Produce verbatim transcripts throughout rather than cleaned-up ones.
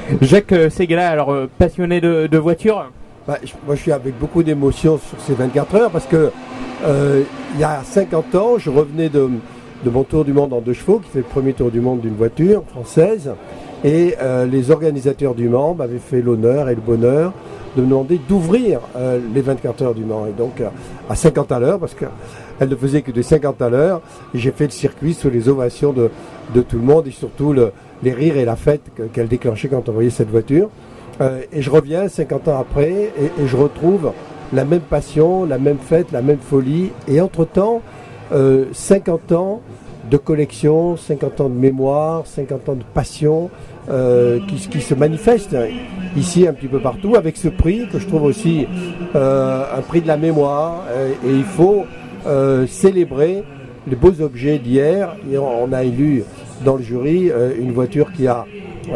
Jacques Séguéla, alors euh, passionné de, de voitures. Bah, je, moi je suis avec beaucoup d'émotion sur ces vingt-quatre heures parce que euh, il y a cinquante ans, je revenais de, de mon tour du monde en deux chevaux, qui fait le premier tour du monde d'une voiture française, et euh, les organisateurs du Mans m'avaient fait l'honneur et le bonheur de me demander d'ouvrir euh, les vingt-quatre heures du Mans, et donc euh, à cinquante à l'heure, parce qu'elle ne faisait que de cinquante à l'heure, et j'ai fait le circuit sous les ovations de, de tout le monde, et surtout le, les rires et la fête que, qu'elle déclenchait quand on voyait cette voiture. Euh, et je reviens cinquante ans après, et, et je retrouve la même passion, la même fête, la même folie, et entre-temps, euh, cinquante ans de collection, cinquante ans de mémoire, cinquante ans de passion euh, qui, qui se manifestent ici un petit peu partout, avec ce prix que je trouve aussi euh, un prix de la mémoire, euh, et il faut euh, célébrer les beaux objets d'hier. Et on, on a élu dans le jury euh, une voiture qui a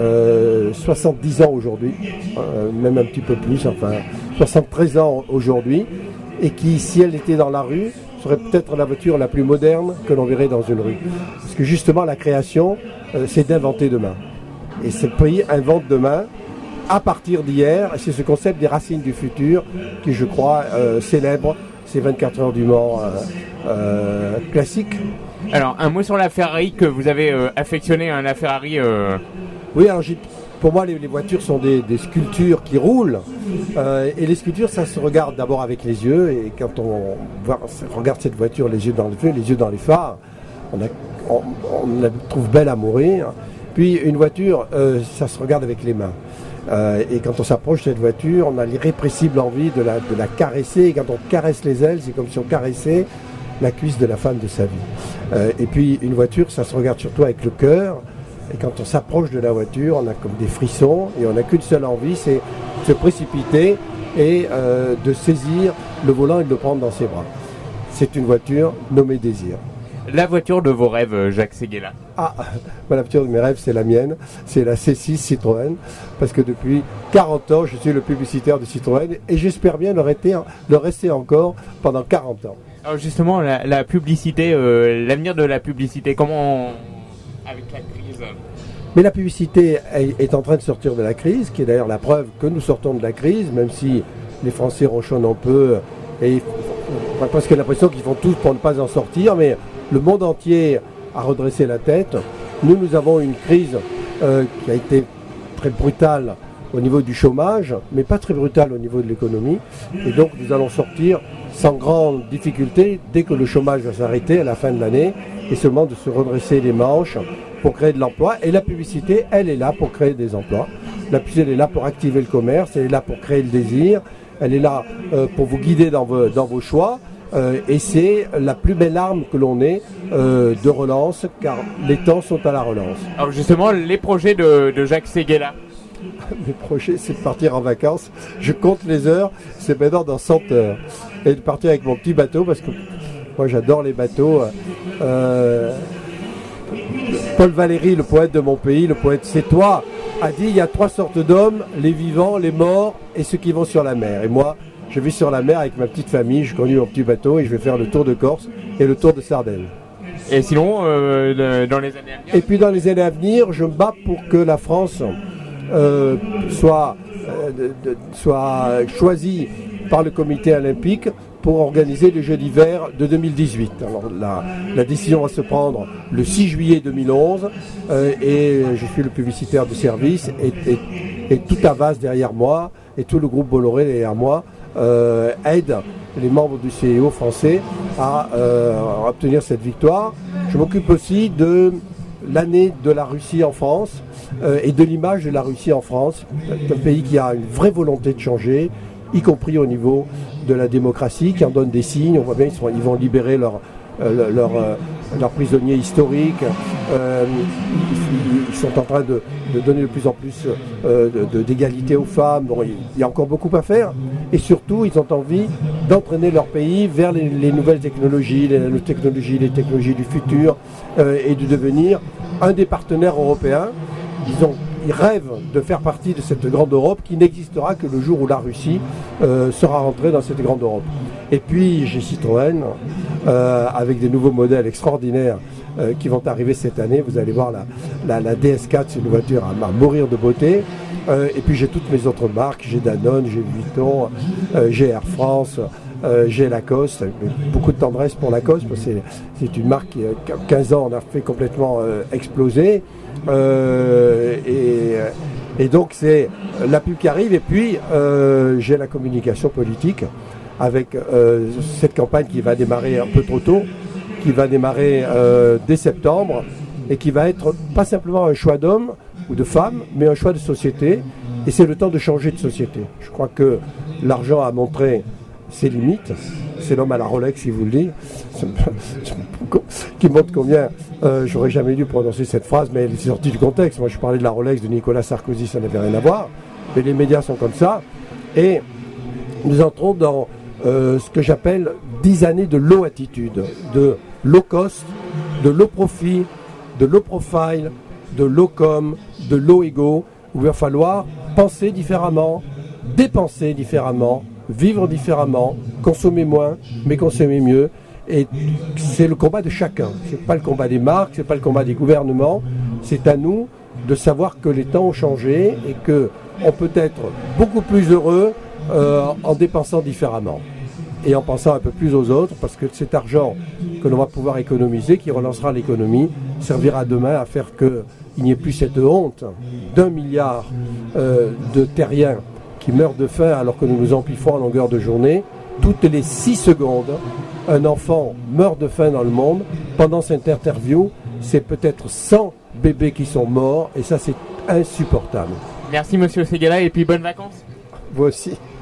euh, soixante-dix ans aujourd'hui, euh, même un petit peu plus, enfin soixante-treize ans aujourd'hui, et qui, si elle était dans la rue, serait peut-être la voiture la plus moderne que l'on verrait dans une rue. Parce que justement, la création, euh, c'est d'inventer demain. Et ce pays invente demain à partir d'hier. Et c'est ce concept des racines du futur qui, je crois, euh, célèbre ces vingt-quatre heures du Mans euh, euh, classiques. Alors, un mot sur la Ferrari que vous avez euh, affectionné, hein, la Ferrari... Euh... Oui, alors j'ai... Pour moi, les, les voitures sont des, des sculptures qui roulent. Euh, et les sculptures, ça se regarde d'abord avec les yeux. Et quand on, voit, on regarde cette voiture, les yeux dans le feu, les yeux dans les phares, on, a, on, on la trouve belle à mourir. Puis une voiture, euh, ça se regarde avec les mains. Euh, et quand on s'approche de cette voiture, on a l'irrépressible envie de la, de la caresser. Et quand on caresse les ailes, c'est comme si on caressait la cuisse de la femme de sa vie. Euh, et puis une voiture, ça se regarde surtout avec le cœur. Et quand on s'approche de la voiture, on a comme des frissons et on n'a qu'une seule envie, c'est de se précipiter et euh, de saisir le volant et de le prendre dans ses bras. C'est une voiture nommée Désir. La voiture de vos rêves, Jacques Séguéla. Ah, la voiture de mes rêves, c'est la mienne, c'est la C six Citroën, parce que depuis quarante ans, je suis le publicitaire de Citroën et j'espère bien le rester, le rester encore pendant quarante ans. Alors justement, la, la publicité, euh, l'avenir de la publicité, comment... On... avec la crise. Mais la publicité est en train de sortir de la crise, qui est d'ailleurs la preuve que nous sortons de la crise, même si les Français ronchonnent un peu et on a presque l'impression qu'ils font tout pour ne pas en sortir, mais le monde entier a redressé la tête. Nous, nous avons une crise euh, qui a été très brutale au niveau du chômage, mais pas très brutale au niveau de l'économie. Et donc nous allons sortir sans grande difficulté dès que le chômage va s'arrêter à la fin de l'année, et seulement de se redresser les manches pour créer de l'emploi. Et la publicité, elle est là pour créer des emplois. La publicité, elle est là pour activer le commerce, elle est là pour créer le désir, elle est là euh, pour vous guider dans vos, dans vos choix. Euh, et c'est la plus belle arme que l'on ait euh, de relance, car les temps sont à la relance. Alors justement, les projets de, de Jacques Séguéla. Mes projets, c'est de partir en vacances. Je compte les heures, c'est maintenant dans cent heures. Et de partir avec mon petit bateau, parce que moi j'adore les bateaux. Euh, Paul Valéry, le poète de mon pays, le poète sétois, a dit il y a trois sortes d'hommes, les vivants, les morts et ceux qui vont sur la mer. Et moi, je vais sur la mer avec ma petite famille, je conduis mon petit bateau et je vais faire le tour de Corse et le tour de Sardaigne. Et sinon, euh, dans les années à venir. Et puis dans les années à venir, je me bats pour que la France euh, soit, euh, de, de, soit choisie par le comité olympique pour organiser les Jeux d'hiver de deux mille dix-huit. Alors la, la décision va se prendre le six juillet deux mille onze euh, et je suis le publicitaire du service et, et, et tout Avas derrière moi et tout le groupe Bolloré derrière moi euh, aide les membres du C I O français à euh, obtenir cette victoire. Je m'occupe aussi de l'année de la Russie en France euh, et de l'image de la Russie en France. C'est un pays qui a une vraie volonté de changer, y compris au niveau de la démocratie, qui en donne des signes. On voit bien qu'ils ils vont libérer leurs leur, leur, euh, leur prisonniers historiques. Euh, ils, ils sont en train de, de donner de plus en plus euh, de, de, d'égalité aux femmes. Bon, il, il y a encore beaucoup à faire. Et surtout, ils ont envie d'entraîner leur pays vers les, les nouvelles technologies, les nanotechnologies, les technologies du futur, euh, et de devenir un des partenaires européens. Ils ont Ils rêvent de faire partie de cette grande Europe qui n'existera que le jour où la Russie euh, sera rentrée dans cette grande Europe. Et puis j'ai Citroën, euh, avec des nouveaux modèles extraordinaires euh, qui vont arriver cette année. Vous allez voir la, la, la D S quatre, c'est une voiture à, à mourir de beauté. Euh, et puis j'ai toutes mes autres marques, j'ai Danone, j'ai Vuitton, euh, j'ai Air France, euh, j'ai Lacoste, beaucoup de tendresse pour Lacoste, parce que c'est, c'est une marque qui, a quinze ans, on a fait complètement euh, exploser. Euh, et, et donc c'est la pub qui arrive, et puis euh, j'ai la communication politique avec euh, cette campagne qui va démarrer un peu trop tôt, qui va démarrer euh, dès septembre, et qui va être pas simplement un choix d'homme ou de femme, mais un choix de société, et c'est le temps de changer de société. Je crois que l'argent a montré ses limites, c'est l'homme à la Rolex, si vous le dites, qui montre combien, euh, j'aurais jamais dû prononcer cette phrase, mais elle est sortie du contexte. Moi je parlais de la Rolex de Nicolas Sarkozy, ça n'avait rien à voir, mais les médias sont comme ça, et nous entrons dans euh, ce que j'appelle dix années de low attitude, de low cost, de low profit, de low profile, de low com, de low ego, où il va falloir penser différemment, dépenser différemment, vivre différemment, consommer moins, mais consommer mieux. Et c'est le combat de chacun. C'est pas le combat des marques, c'est pas le combat des gouvernements. C'est à nous de savoir que les temps ont changé et que on peut être beaucoup plus heureux euh, en dépensant différemment et en pensant un peu plus aux autres, parce que cet argent que l'on va pouvoir économiser, qui relancera l'économie, servira demain à faire qu'il n'y ait plus cette honte d'un milliard euh, de terriens qui meurent de faim alors que nous nous empiffons en longueur de journée. Toutes les six secondes, un enfant meurt de faim dans le monde. Pendant cette interview, c'est peut-être cent bébés qui sont morts, et ça c'est insupportable. Merci Monsieur Ségala, et puis bonnes vacances. Vous aussi.